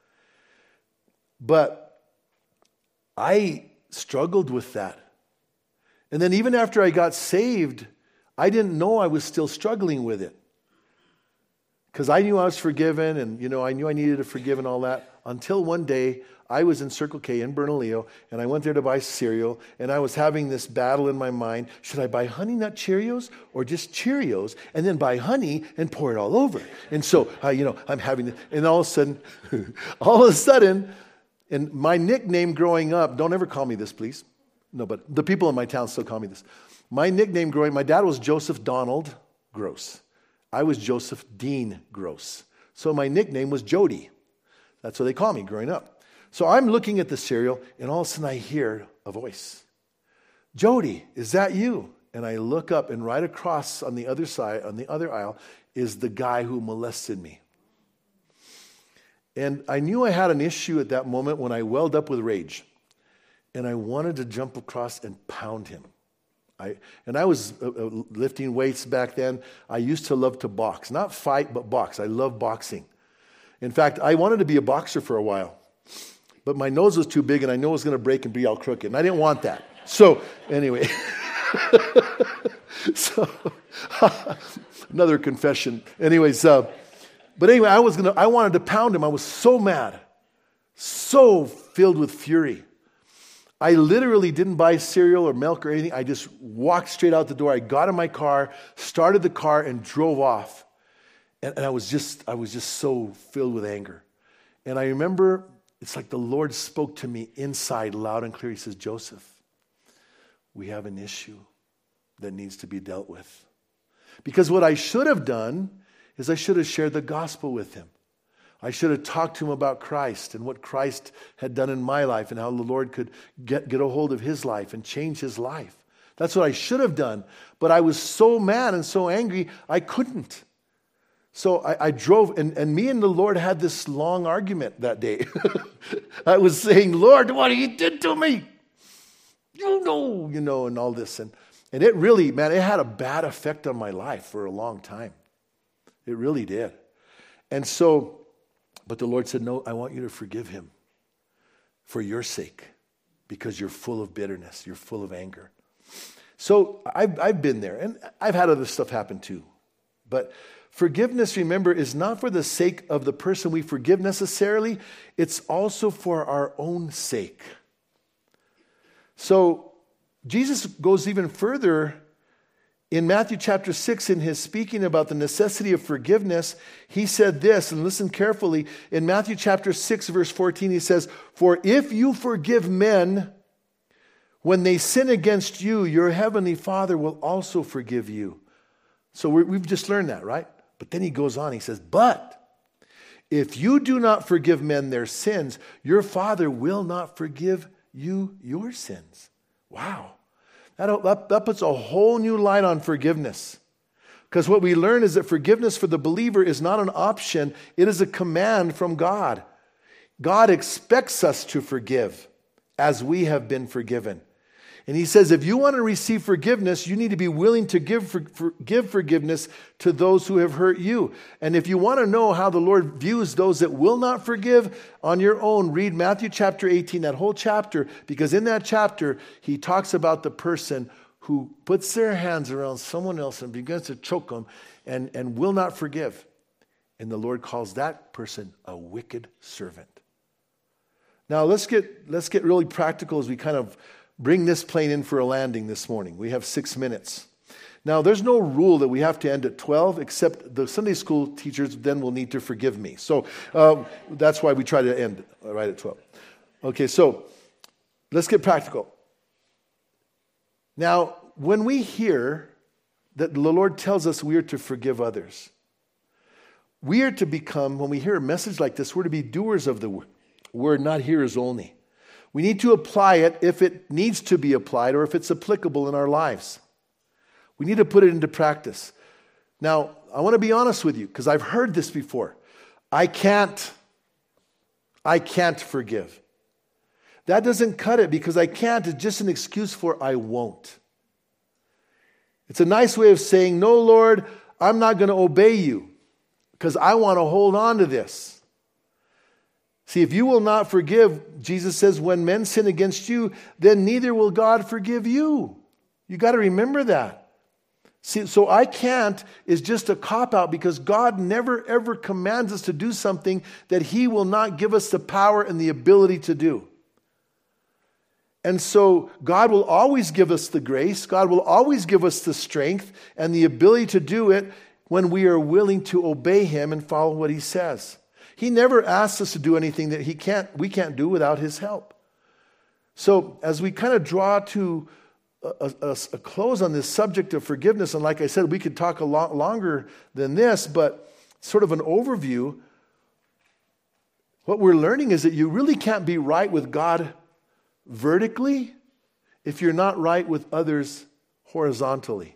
But I struggled with that. And then even after I got saved, I didn't know I was still struggling with it. Because I knew I was forgiven, and you know, I knew I needed to forgive and all that, until one day I was in Circle K in Bernalillo, and I went there to buy cereal, and I was having this battle in my mind. Should I buy Honey Nut Cheerios or just Cheerios, and then buy honey and pour it all over? And so, uh, you know, I'm having this, and all of a sudden, all of a sudden, and my nickname growing up, don't ever call me this, please. No, but the people in my town still call me this. My nickname growing, my dad was Joseph Donald Gross. I was Joseph Dean Gross. So my nickname was Jody. That's what they call me growing up. So I'm looking at the cereal, and all of a sudden I hear a voice. Jody, is that you? And I look up, and right across on the other side, on the other aisle, is the guy who molested me. And I knew I had an issue at that moment when I welled up with rage. And I wanted to jump across and pound him. I, and I was uh, uh, lifting weights back then. I used to love to box. Not fight, but box. I love boxing. In fact, I wanted to be a boxer for a while. But my nose was too big, and I know it was going to break and be all crooked. And I didn't want that. So, anyway. so, another confession. Anyways, uh, but anyway, I was gonna. I wanted to pound him. I was so mad. So filled with fury. I literally didn't buy cereal or milk or anything. I just walked straight out the door. I got in my car, started the car, and drove off. And, and I was just, I was just so filled with anger. And I remember, it's like the Lord spoke to me inside loud and clear. He says, Joseph, we have an issue that needs to be dealt with. Because what I should have done is I should have shared the gospel with him. I should have talked to him about Christ and what Christ had done in my life and how the Lord could get, get a hold of his life and change his life. That's what I should have done. But I was so mad and so angry, I couldn't. So I, I drove, and, and me and the Lord had this long argument that day. I was saying, Lord, what you did to me? You know, you know, and all this. And, and it really, man, it had a bad effect on my life for a long time. It really did. And so, but the Lord said, no, I want you to forgive him for your sake, because you're full of bitterness. You're full of anger. So I've, I've been there, and I've had other stuff happen too. But forgiveness, remember, is not for the sake of the person we forgive necessarily. It's also for our own sake. So Jesus goes even further. In Matthew chapter six, in his speaking about the necessity of forgiveness, he said this, and listen carefully. In Matthew chapter six, verse fourteen, he says, for if you forgive men when they sin against you, your heavenly Father will also forgive you. So we're, we've just learned that, right? But then he goes on, he says, but if you do not forgive men their sins, your Father will not forgive you your sins. Wow. That, that, that puts a whole new light on forgiveness. Because what we learn is that forgiveness for the believer is not an option. It is a command from God. God expects us to forgive as we have been forgiven. And he says, if you want to receive forgiveness, you need to be willing to give, for, for, give forgiveness to those who have hurt you. And if you want to know how the Lord views those that will not forgive, on your own, read Matthew chapter eighteen, that whole chapter, because in that chapter, he talks about the person who puts their hands around someone else and begins to choke them and, and will not forgive. And the Lord calls that person a wicked servant. Now, let's get, let's get really practical as we kind of bring this plane in for a landing this morning. We have six minutes. Now, there's no rule that we have to end at twelve, except the Sunday school teachers then will need to forgive me. So um, that's why we try to end right at twelve. Okay, so let's get practical. Now, when we hear that the Lord tells us we are to forgive others, we are to become, when we hear a message like this, we're to be doers of the word, not hearers only. We need to apply it if it needs to be applied or if it's applicable in our lives. We need to put it into practice. Now, I want to be honest with you because I've heard this before. I can't. I can't forgive. That doesn't cut it, because I can't is just an excuse for I won't. It's a nice way of saying, no, Lord, I'm not going to obey you because I want to hold on to this. See, if you will not forgive, Jesus says, when men sin against you, then neither will God forgive you. You got to remember that. See, so I can't is just a cop-out, because God never ever commands us to do something that he will not give us the power and the ability to do. And so God will always give us the grace. God will always give us the strength and the ability to do it when we are willing to obey him and follow what he says. He never asks us to do anything that he can't, we can't do without his help. So as we kind of draw to A, a, a close on this subject of forgiveness, and like I said, we could talk a lot longer than this, but sort of an overview, what we're learning is that you really can't be right with God vertically if you're not right with others horizontally.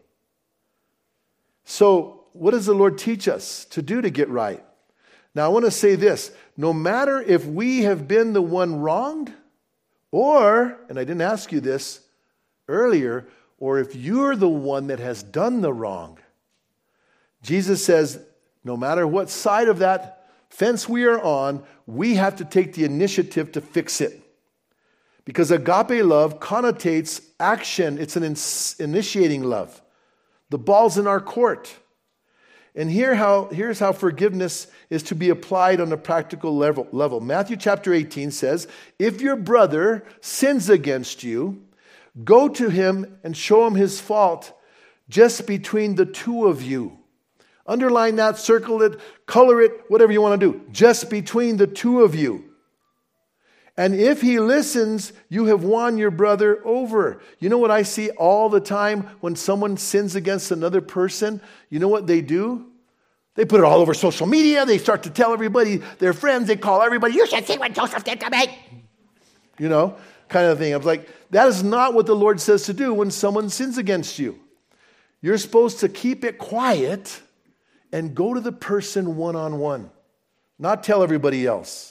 So what does the Lord teach us to do to get right? Now I want to say this, no matter if we have been the one wronged, or, and I didn't ask you this earlier, or if you're the one that has done the wrong, Jesus says, no matter what side of that fence we are on, we have to take the initiative to fix it. Because agape love connotates action. It's an in- initiating love. The ball's in our court. And here how, here's how forgiveness is to be applied on a practical level. level. Matthew chapter eighteen says, if your brother sins against you, go to him and show him his fault just between the two of you. Underline that, circle it, color it, whatever you want to do. Just between the two of you. And if he listens, you have won your brother over. You know what I see all the time when someone sins against another person? You know what they do? They put it all over social media. They start to tell everybody, their friends, they call everybody, you should see what Joseph did to me. You know, kind of thing. I was like, that is not what the Lord says to do when someone sins against you. You're supposed to keep it quiet and go to the person one-on-one, not tell everybody else.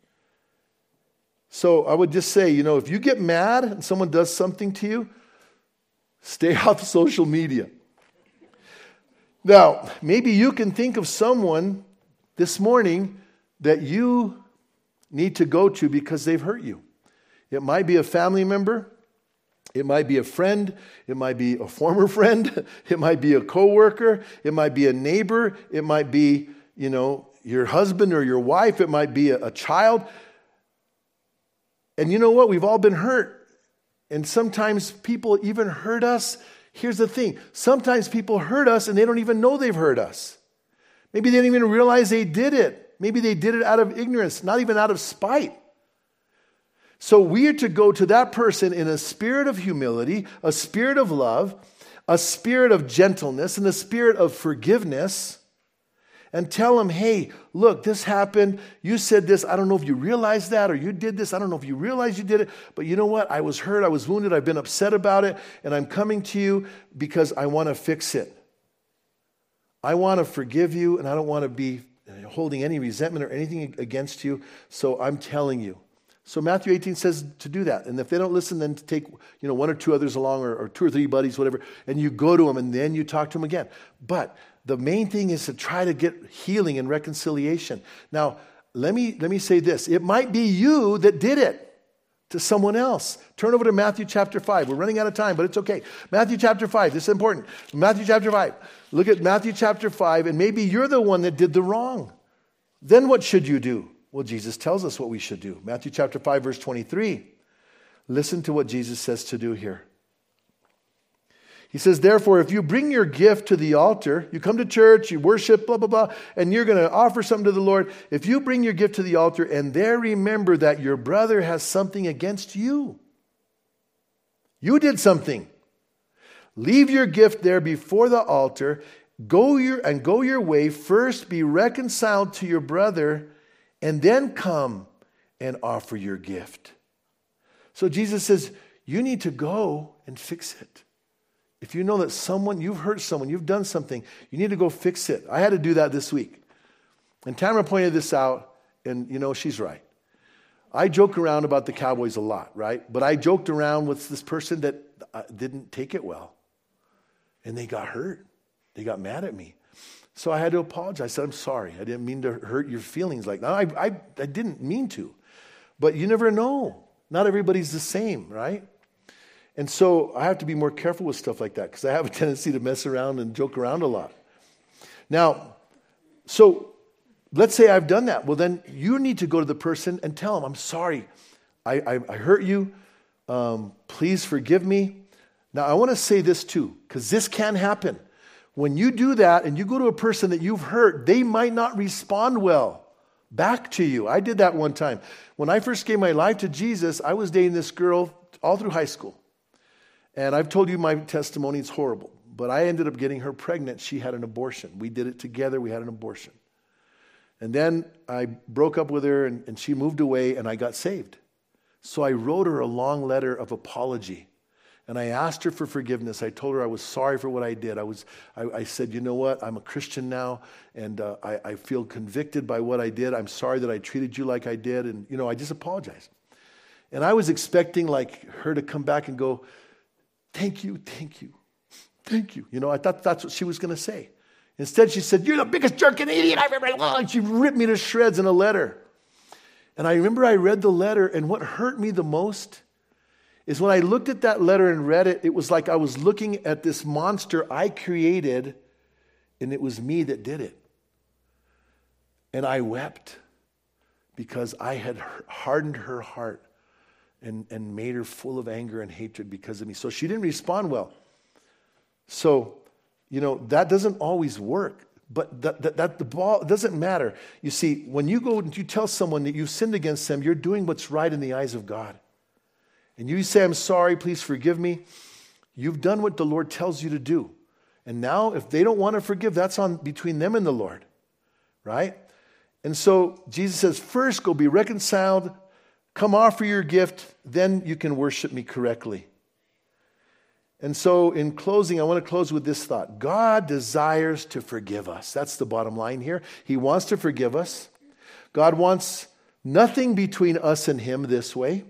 So I would just say, you know, if you get mad and someone does something to you, stay off social media. Now, maybe you can think of someone this morning that you need to go to because they've hurt you. It might be a family member. It might be a friend. It might be a former friend. It might be a coworker. It might be a neighbor. It might be, you know, your husband or your wife. It might be a, a child. And you know what? We've all been hurt. And sometimes people even hurt us. Here's the thing. Sometimes people hurt us and they don't even know they've hurt us. Maybe they didn't even realize they did it. Maybe they did it out of ignorance, not even out of spite. So we are to go to that person in a spirit of humility, a spirit of love, a spirit of gentleness, and a spirit of forgiveness, and tell them, hey, look, this happened. You said this. I don't know if you realized that, or you did this. I don't know if you realized you did it. But you know what? I was hurt. I was wounded. I've been upset about it. And I'm coming to you because I want to fix it. I want to forgive you, and I don't want to be holding any resentment or anything against you. So I'm telling you. So Matthew eighteen says to do that. And if they don't listen, then to take, you know, one or two others along, or, or two or three buddies, whatever, and you go to them and then you talk to them again. But the main thing is to try to get healing and reconciliation. Now, let me let me say this. It might be you that did it to someone else. Turn over to Matthew chapter five. We're running out of time, but it's okay. Matthew chapter five. This is important. Matthew chapter five. Look at Matthew chapter five, and maybe you're the one that did the wrong. Then what should you do? Well, Jesus tells us what we should do. Matthew chapter five, verse twenty-three. Listen to what Jesus says to do here. He says, therefore, if you bring your gift to the altar, you come to church, you worship, blah, blah, blah, and you're going to offer something to the Lord. If you bring your gift to the altar and there remember that your brother has something against you, you did something. Leave your gift there before the altar, go your and go your way. First be reconciled to your brother, and then come and offer your gift. So Jesus says, you need to go and fix it. If you know that someone, you've hurt someone, you've done something, you need to go fix it. I had to do that this week. And Tamara pointed this out, and you know, she's right. I joke around about the Cowboys a lot, right? But I joked around with this person that didn't take it well. And they got hurt. They got mad at me. So I had to apologize. I said, I'm sorry. I didn't mean to hurt your feelings like that. I, I, I didn't mean to. But you never know. Not everybody's the same, right? And so I have to be more careful with stuff like that because I have a tendency to mess around and joke around a lot. Now, so let's say I've done that. Well, then you need to go to the person and tell them, I'm sorry. I, I, I hurt you. Um, please forgive me. Now, I want to say this too, because this can happen. When you do that and you go to a person that you've hurt, they might not respond well back to you. I did that one time. When I first gave my life to Jesus, I was dating this girl all through high school. And I've told you my testimony, it's horrible. But I ended up getting her pregnant. She had an abortion. We did it together. We had an abortion. And then I broke up with her and, and she moved away and I got saved. So I wrote her a long letter of apology. And I asked her for forgiveness. I told her I was sorry for what I did. I was. I, I said, you know what? I'm a Christian now, and uh, I, I feel convicted by what I did. I'm sorry that I treated you like I did, and you know, I just apologized. And I was expecting like her to come back and go, thank you, thank you, thank you. You know, I thought that's what she was going to say. Instead, she said, you're the biggest jerk and idiot I've ever known. And she ripped me to shreds in a letter. And I remember I read the letter, and what hurt me the most is when I looked at that letter and read it, it was like I was looking at this monster I created, and it was me that did it. And I wept because I had hardened her heart and, and made her full of anger and hatred because of me. So she didn't respond well. So, you know, that doesn't always work. But that, that, that the ball it doesn't matter. You see, when you go and you tell someone that you've sinned against them, you're doing what's right in the eyes of God. And you say, I'm sorry, please forgive me. You've done what the Lord tells you to do. And now, if they don't want to forgive, that's on between them and the Lord, right? And so Jesus says, first go be reconciled, come offer your gift, then you can worship me correctly. And so in closing, I want to close with this thought. God desires to forgive us. That's the bottom line here. He wants to forgive us. God wants nothing between us and him this way.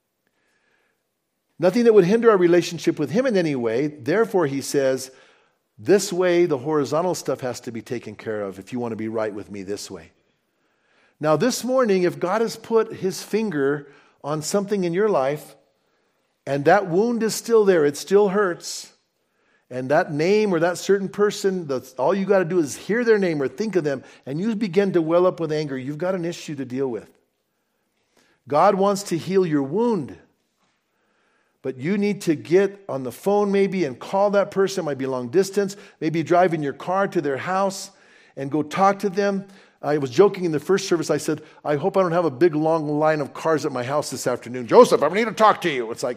Nothing that would hinder our relationship with him in any way. Therefore, he says, this way, the horizontal stuff has to be taken care of if you want to be right with me this way. Now, this morning, if God has put his finger on something in your life, and that wound is still there, it still hurts, and that name or that certain person, that's, all you got to do is hear their name or think of them, and you begin to well up with anger, you've got an issue to deal with. God wants to heal your wound. But you need to get on the phone maybe and call that person. It might be long distance. Maybe drive in your car to their house and go talk to them. I was joking in the first service. I said, I hope I don't have a big long line of cars at my house this afternoon. Joseph, I need to talk to you. It's like,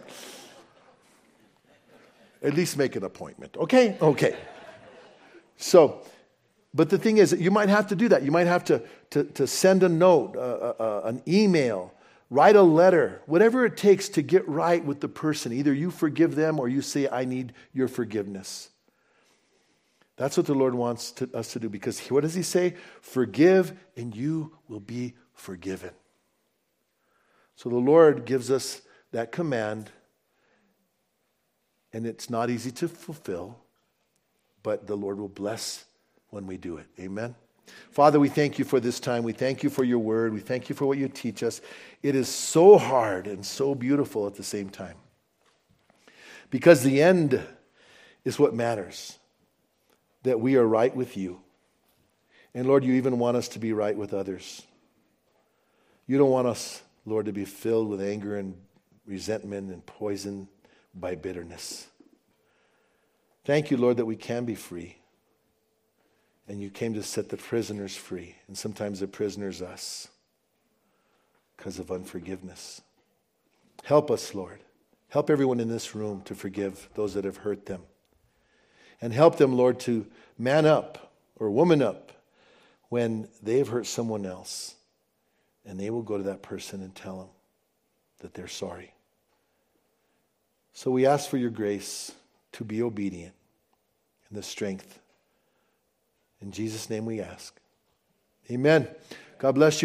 at least make an appointment. Okay? Okay. So, but the thing is, you might have to do that. You might have to, to, to send a note, uh, uh, an email, write a letter, whatever it takes to get right with the person. Either you forgive them or you say, I need your forgiveness. That's what the Lord wants to, us to do, because what does he say? Forgive and you will be forgiven. So the Lord gives us that command, and it's not easy to fulfill, but the Lord will bless when we do it. Amen. Father, we thank you for this time. We thank you for your word. We thank you for what you teach us. It is so hard and so beautiful at the same time, because the end is what matters, that we are right with you. And Lord, you even want us to be right with others. You don't want us, Lord, to be filled with anger and resentment and poisoned by bitterness. Thank you, Lord, that we can be free. And you came to set the prisoners free. And sometimes the prisoner's us because of unforgiveness. Help us, Lord. Help everyone in this room to forgive those that have hurt them. And help them, Lord, to man up or woman up when they've hurt someone else. And they will go to that person and tell them that they're sorry. So we ask for your grace to be obedient and the strength. In Jesus' name we ask. Amen. God bless you.